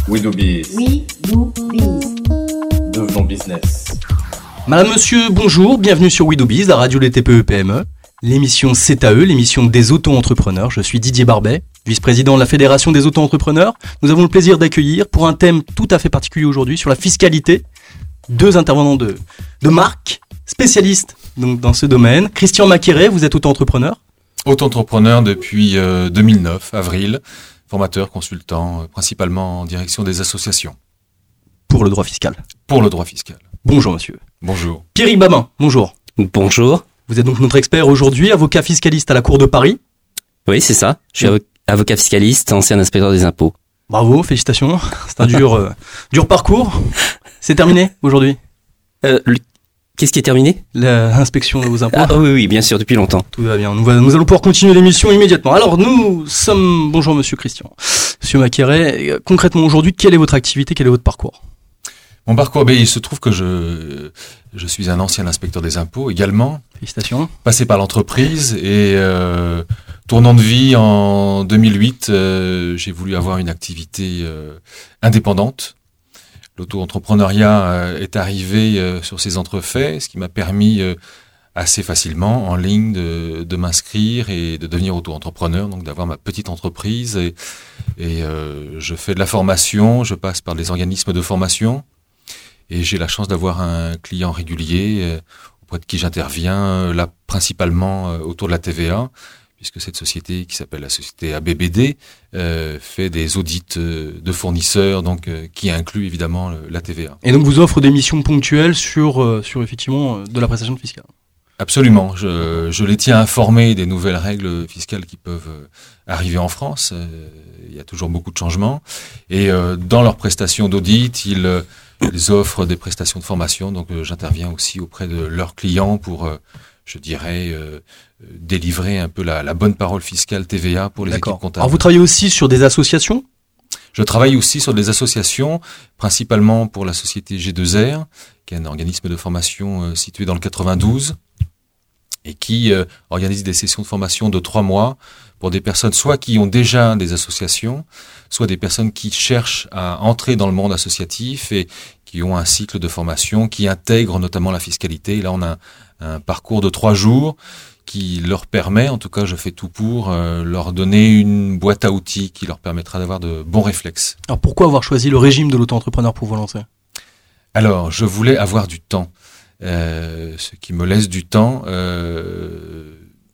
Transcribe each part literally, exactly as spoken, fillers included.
We do biz. We do biz. Devenons business. Madame, monsieur, bonjour, bienvenue sur We do biz, la radio des T P E P M E, l'émission C'est à eux, l'émission des auto-entrepreneurs. Je suis Didier Barbet, vice-président de la Fédération des auto-entrepreneurs. Nous avons le plaisir d'accueillir, pour un thème tout à fait particulier aujourd'hui, sur la fiscalité, deux intervenants de, de marque, spécialistes donc, dans ce domaine. Christian Maqueret, vous êtes auto-entrepreneur. Auto-entrepreneur depuis euh, deux mille neuf, avril, formateur, consultant, euh, principalement en direction des associations. Pour le droit fiscal. Pour le droit fiscal. Bonjour monsieur. Bonjour. Pierrick Babin, bonjour. Bonjour. Vous êtes donc notre expert aujourd'hui, avocat fiscaliste à la Cour de Paris. Oui, c'est ça. Je suis avo- avocat fiscaliste, ancien inspecteur des impôts. Bravo, félicitations. C'est un dur, euh, dur parcours. C'est terminé aujourd'hui. Euh, le... Qu'est-ce qui est terminé ? L'inspection de vos impôts. Ah oui, oui, bien sûr, depuis longtemps. Tout va bien. Nous, va, nous allons pouvoir continuer l'émission immédiatement. Alors, nous sommes... Bonjour, monsieur Christian. Monsieur Maqueret, concrètement aujourd'hui, quelle est votre activité, quel est votre parcours ? Mon parcours, ben, il se trouve que je, je suis un ancien inspecteur des impôts également. Félicitations. Passé par l'entreprise et euh, tournant de vie en deux mille huit, euh, j'ai voulu avoir une activité euh, indépendante. L'auto-entrepreneuriat euh, est arrivé euh, sur ses entrefaits, ce qui m'a permis euh, assez facilement en ligne de, de m'inscrire et de devenir auto-entrepreneur, donc d'avoir ma petite entreprise. Et, et euh, je fais de la formation, je passe par des organismes de formation et j'ai la chance d'avoir un client régulier euh, auprès de qui j'interviens, euh, là principalement euh, autour de la T V A, puisque cette société qui s'appelle la société A B B D euh, fait des audits euh, de fournisseurs, donc euh, qui inclut évidemment le, la T V A. Et donc vous offre des missions ponctuelles sur, euh, sur effectivement euh, de la prestation fiscale. Absolument, je, je les tiens informés des nouvelles règles fiscales qui peuvent euh, arriver en France. Euh, il y a toujours beaucoup de changements. Et euh, dans leurs prestations d'audit, ils, euh, ils offrent des prestations de formation, donc euh, j'interviens aussi auprès de leurs clients pour... Euh, je dirais, euh, délivrer un peu la, la bonne parole fiscale T V A pour les D'accord. équipes comptables. Alors vous travaillez aussi sur des associations ? Je travaille aussi sur des associations, principalement pour la société G deux R, qui est un organisme de formation euh, situé dans le quatre-vingt-douze, et qui euh, organise des sessions de formation de trois mois pour des personnes soit qui ont déjà des associations, soit des personnes qui cherchent à entrer dans le monde associatif et qui ont un cycle de formation qui intègre notamment la fiscalité. Et là, on a un, un parcours de trois jours qui leur permet, en tout cas je fais tout pour, euh, leur donner une boîte à outils qui leur permettra d'avoir de bons réflexes. Alors pourquoi avoir choisi le régime de l'auto-entrepreneur pour vous lancer ? Alors, je voulais avoir du temps. Euh, ce qui me laisse du temps. Euh,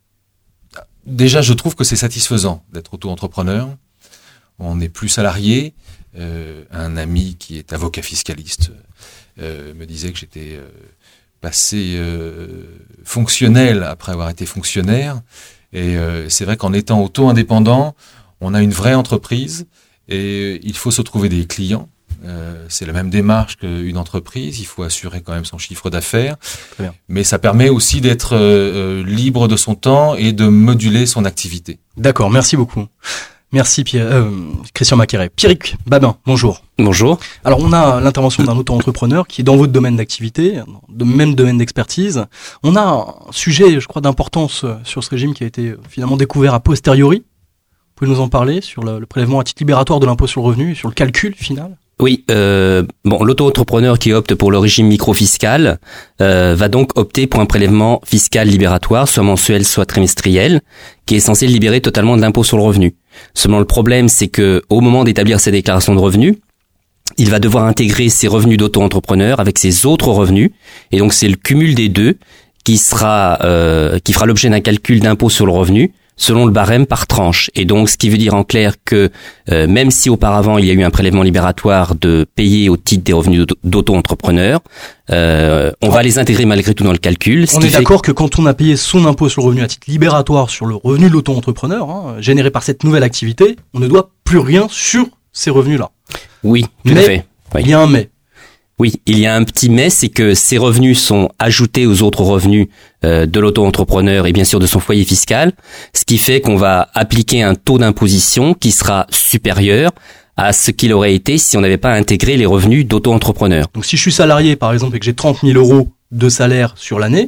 déjà, je trouve que c'est satisfaisant d'être auto-entrepreneur. On n'est plus salarié. Euh, un ami qui est avocat fiscaliste euh, me disait que j'étais euh, passé euh, fonctionnel après avoir été fonctionnaire. Et euh, c'est vrai qu'en étant auto-indépendant, on a une vraie entreprise et il faut se trouver des clients. Euh, c'est la même démarche qu'une entreprise, il faut assurer quand même son chiffre d'affaires, Très bien. Mais ça permet aussi d'être euh, libre de son temps et de moduler son activité. D'accord, merci beaucoup. Merci Pierre, euh, Christian Maqueret. Pierrick Babin, bonjour. Bonjour. Alors on a l'intervention d'un auto-entrepreneur qui est dans votre domaine d'activité, de même domaine d'expertise. On a un sujet, je crois, d'importance sur ce régime qui a été finalement découvert a posteriori. Vous pouvez nous en parler sur le, le prélèvement à titre libératoire de l'impôt sur le revenu, sur le calcul final ? Oui, euh, bon, l'auto-entrepreneur qui opte pour le régime micro-fiscal euh, va donc opter pour un prélèvement fiscal libératoire, soit mensuel, soit trimestriel, qui est censé le libérer totalement de l'impôt sur le revenu. Seulement le problème, c'est que au moment d'établir ses déclarations de revenus, il va devoir intégrer ses revenus d'auto-entrepreneur avec ses autres revenus, et donc c'est le cumul des deux qui sera euh, qui fera l'objet d'un calcul d'impôt sur le revenu selon le barème par tranche. Et donc, ce qui veut dire en clair que euh, même si auparavant il y a eu un prélèvement libératoire de payer au titre des revenus d'auto- d'auto-entrepreneur, euh, on va les intégrer malgré tout dans le calcul. Ce On qui est fait d'accord que quand on a payé son impôt sur le revenu à titre libératoire sur le revenu de l'auto-entrepreneur, hein, généré par cette nouvelle activité, on ne doit plus rien sur ces revenus-là. Oui, tout Mais à fait. Oui. Il y a un mais. Oui, il y a un petit mais, c'est que ces revenus sont ajoutés aux autres revenus euh, de l'auto-entrepreneur et bien sûr de son foyer fiscal, ce qui fait qu'on va appliquer un taux d'imposition qui sera supérieur à ce qu'il aurait été si on n'avait pas intégré les revenus d'auto-entrepreneur. Donc si je suis salarié par exemple et que j'ai trente mille euros de salaire sur l'année,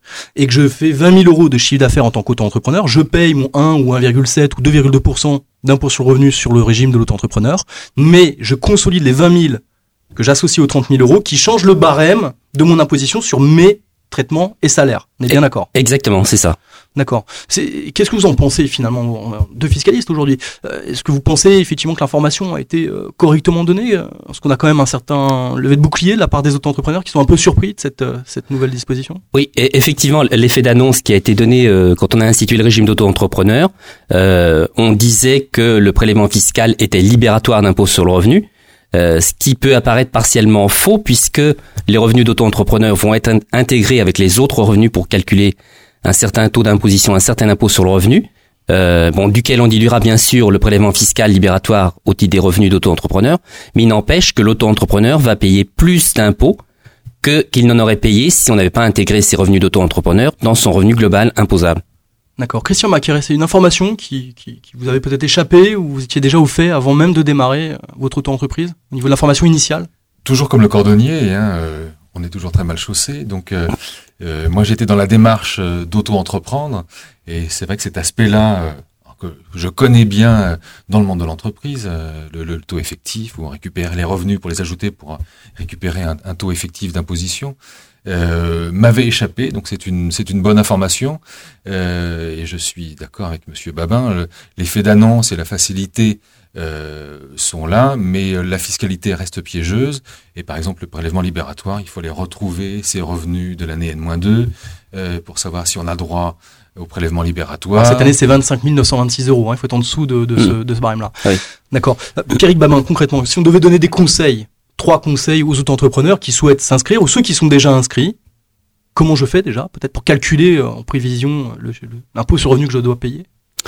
et que je fais vingt mille euros de chiffre d'affaires en tant qu'auto-entrepreneur, je paye mon un ou un virgule sept ou deux virgule deux pour cent d'impôt sur le revenu sur le régime de l'auto-entrepreneur, mais je consolide les vingt mille que j'associe aux trente mille euros qui changent le barème de mon imposition sur mes traitements et salaires. On est bien d'accord ? Exactement, c'est ça. D'accord. C'est, qu'est-ce que vous en pensez finalement, deux fiscalistes aujourd'hui ? euh, Est-ce que vous pensez effectivement que l'information a été euh, correctement donnée ? Parce qu'on a quand même un certain levé de bouclier de la part des auto-entrepreneurs qui sont un peu surpris de cette, euh, cette nouvelle disposition. Oui, et effectivement, l'effet d'annonce qui a été donné euh, quand on a institué le régime d'auto-entrepreneur, euh, on disait que le prélèvement fiscal était libératoire d'impôt sur le revenu. Euh, ce qui peut apparaître partiellement faux puisque les revenus d'auto-entrepreneurs vont être in- intégrés avec les autres revenus pour calculer un certain taux d'imposition, un certain impôt sur le revenu, euh, bon, duquel on diluera bien sûr le prélèvement fiscal libératoire au titre des revenus d'auto-entrepreneur, mais il n'empêche que l'auto-entrepreneur va payer plus d'impôts que qu'il n'en aurait payé si on n'avait pas intégré ses revenus d'auto-entrepreneur dans son revenu global imposable. D'accord. Christian Macqueret, c'est une information qui, qui, qui vous avait peut-être échappé ou vous étiez déjà au fait avant même de démarrer votre auto-entreprise au niveau de l'information initiale ? Toujours comme le cordonnier, hein, euh, on est toujours très mal chaussé. Donc, euh, euh, moi, j'étais dans la démarche euh, d'auto-entreprendre, et c'est vrai que cet aspect-là, euh, que je connais bien euh, dans le monde de l'entreprise, euh, le, le taux effectif, où on récupère les revenus pour les ajouter pour récupérer un, un taux effectif d'imposition, euh, m'avait échappé. Donc, c'est une c'est une bonne information, euh, et je suis d'accord avec Monsieur Babin. Le, l'effet d'annonce et la facilité Euh, sont là, mais la fiscalité reste piégeuse. Et par exemple, le prélèvement libératoire, il faut aller retrouver ses revenus de l'année N moins deux euh, pour savoir si on a droit au prélèvement libératoire. Alors, cette année, c'est vingt-cinq mille neuf cent vingt-six euros. Hein, il faut être en dessous de, de, mmh. ce, de ce barème-là. Oui. D'accord. Pierrick Babin, concrètement, si on devait donner des conseils, trois conseils aux auto-entrepreneurs qui souhaitent s'inscrire ou ceux qui sont déjà inscrits, comment je fais déjà, peut-être pour calculer en prévision le, le, l'impôt sur le revenu que je dois payer ?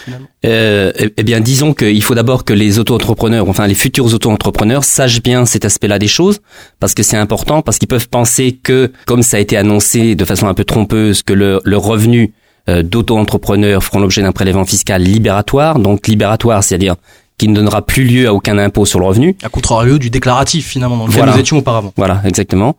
Euh, eh, eh bien, disons qu'il faut d'abord que les auto-entrepreneurs, enfin les futurs auto-entrepreneurs, sachent bien cet aspect-là des choses, parce que c'est important, parce qu'ils peuvent penser que, comme ça a été annoncé de façon un peu trompeuse, que le, le revenu euh, d'auto-entrepreneurs feront l'objet d'un prélèvement fiscal libératoire, donc libératoire, c'est-à-dire qui ne donnera plus lieu à aucun impôt sur le revenu. À contrario du déclaratif, finalement, dans lequel voilà. nous étions auparavant. Voilà, exactement.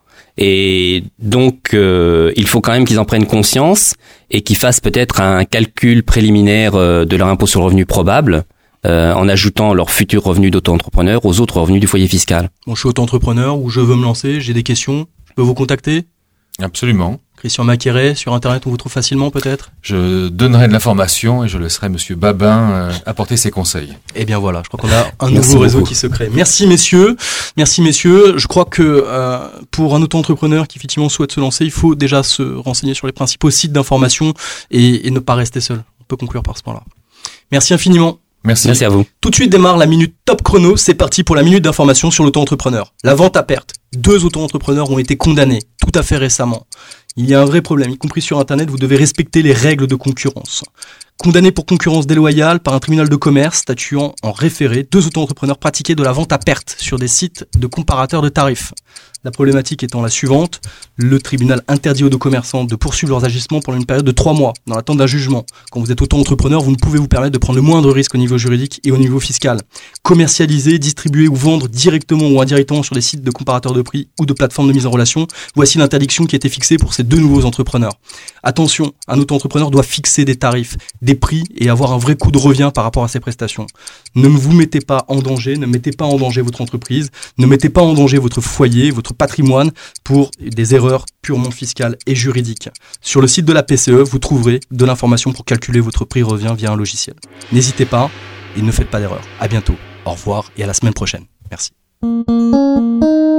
Et donc, euh, il faut quand même qu'ils en prennent conscience et qu'ils fassent peut-être un calcul préliminaire euh, de leur impôt sur le revenu probable euh, en ajoutant leurs futurs revenus d'auto-entrepreneur aux autres revenus du foyer fiscal. Bon, je suis auto-entrepreneur ou je veux me lancer, j'ai des questions, je peux vous contacter ? Absolument. Christian Macqueret, sur Internet, on vous trouve facilement peut-être ? Je donnerai de l'information et je laisserai Monsieur Babin euh, apporter ses conseils. Eh bien voilà, je crois qu'on a un Merci nouveau réseau beaucoup. qui se crée. Merci messieurs, merci messieurs. Je crois que euh, pour un auto-entrepreneur qui effectivement souhaite se lancer, il faut déjà se renseigner sur les principaux sites d'information et, et ne pas rester seul. On peut conclure par ce point-là. Merci infiniment. Merci. Merci à vous. Tout de suite démarre la minute top chrono. C'est parti pour la minute d'information sur l'auto-entrepreneur. La vente à perte. Deux auto-entrepreneurs ont été condamnés tout à fait récemment. Il y a un vrai problème, y compris sur Internet, vous devez respecter les règles de concurrence. Condamnés pour concurrence déloyale par un tribunal de commerce statuant en référé, deux auto-entrepreneurs pratiquaient de la vente à perte sur des sites de comparateurs de tarifs. La problématique étant la suivante, le tribunal interdit aux deux commerçants de poursuivre leurs agissements pendant une période de trois mois, dans l'attente d'un jugement. Quand vous êtes auto-entrepreneur, vous ne pouvez vous permettre de prendre le moindre risque au niveau juridique et au niveau fiscal. Commercialiser, distribuer ou vendre directement ou indirectement sur des sites de comparateurs de prix ou de plateformes de mise en relation, voici l'interdiction qui a été fixée pour ces deux nouveaux entrepreneurs. Attention, un auto-entrepreneur doit fixer des tarifs, des prix et avoir un vrai coût de revient par rapport à ses prestations. Ne vous mettez pas en danger, ne mettez pas en danger votre entreprise, ne mettez pas en danger votre foyer, votre patrimoine pour des erreurs purement fiscales et juridiques. Sur le site de la P C E, vous trouverez de l'information pour calculer votre prix revient via un logiciel. N'hésitez pas et ne faites pas d'erreur. À bientôt. Au revoir et à la semaine prochaine. Merci.